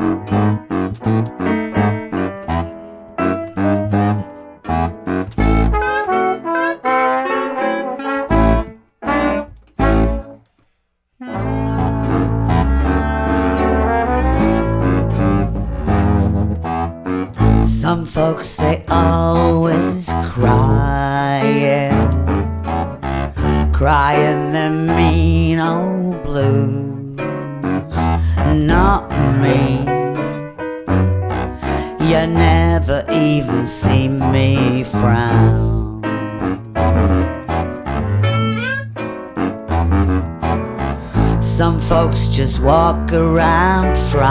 Some folks, they always crying them mean old blues. Not me. You never even see me frown. Some folks just walk around trying